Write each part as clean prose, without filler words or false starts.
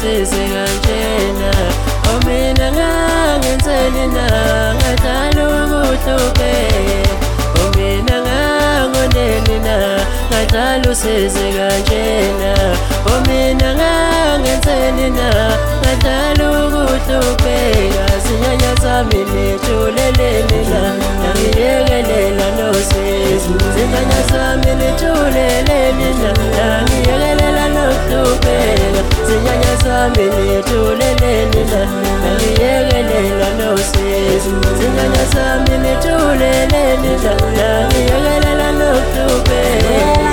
usize kanjena mina ngangenzeni na ngadala ukuhlupheka mina ngangoneni na ngadala usize kanjena mina ngangenzeni na ngadala ukuhlupheka zinyanya zami nithuleleni na nangiyekelela nosizi zinyanya zami nithuleleni na nangiyekelela nokuhlupheka zinyanya zami nithuleleni na nangiyekelela nosizi zinyanya zami nithuleleni na nangiyekelela nokuhlupheka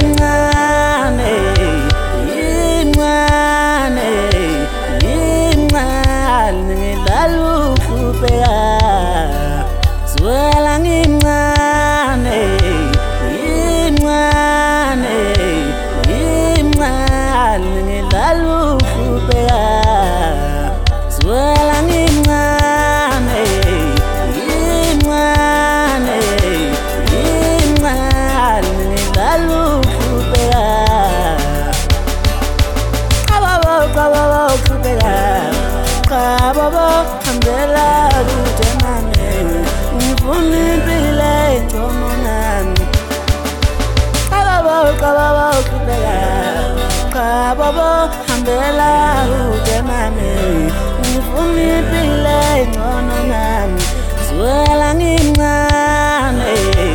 Hambela kutemane ngifuna impilo engcono nami Kababa kubeka Kababa hambela kutemane ngifuna impilo engcono nami Zwela ngimncane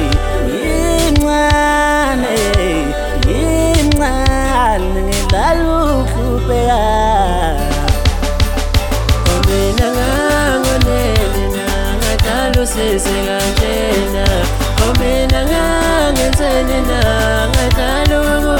ngidlala ukubeka usize kanjena mina ngangenzeni na ngadala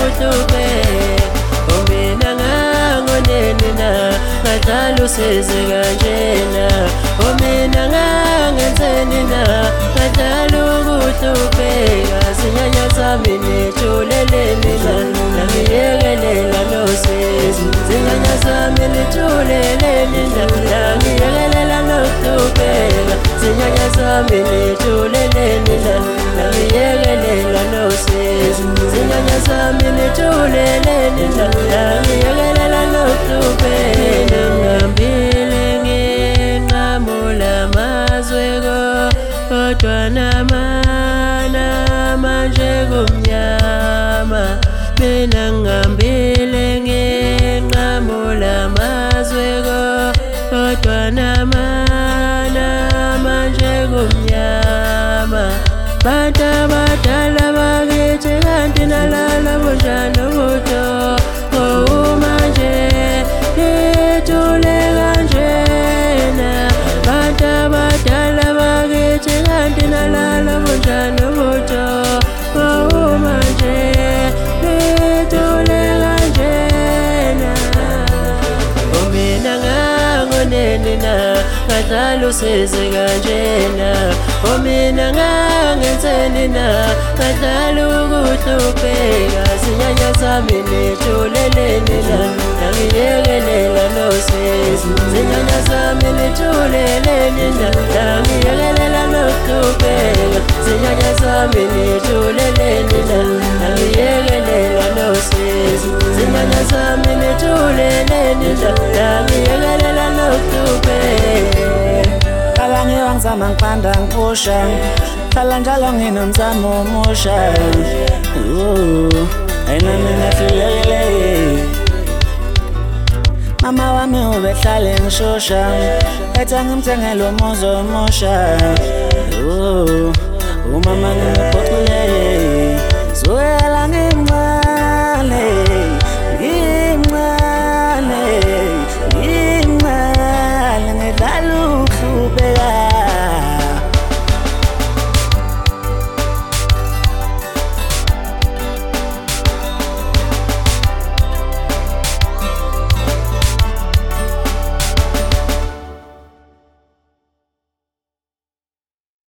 ukuhlupheka mina ngangoneni na ngadala usize kanjena mina ngangenzeni na ngadala ukuhlupheka zinyanya zami nithuleleni na nangiyekelela nosizi zinyanya zami nithuleleni na nangiyekelela nokuhlupheka zinyanya zami nithuleleni na nangiyekelela nosizi zinyanya zami nithuleleni na nangiyekelela nokuhlupheka ngihambile nginqamula amazweko kodwa namana manje kumnyama mina ngihambile nginqamula amazweko kodwa namana manje kumnyama bantu abadala bakithi kanti nalala bunjani ubuto manje ngithule kanjena bantu abadala bakithi kanti nalala bunjani ubuto manje ngithule kanjena mina ngangoneni na ngadala usize kanjena mina ngangenzeni na ngadala ukuhlupheka zinyanya zami nithuleleni na nangiyekelela nosizi zinyanya zami nithuleleni na nangiyekelela nokuhlupheka zinyanya zami nithuleleni na nangiyekelela nosizi zinyanya zami nithuleleni na nangiyekelela nokuhlupheka Kalangiwa ngizama ngipanda ngipusha Khala njalo nginomzamo omusha Ayina mina hlulekele Mama wami ubehlale ngishusha Ethi ngimthengele umuzi omusha Umama ngingiphoxile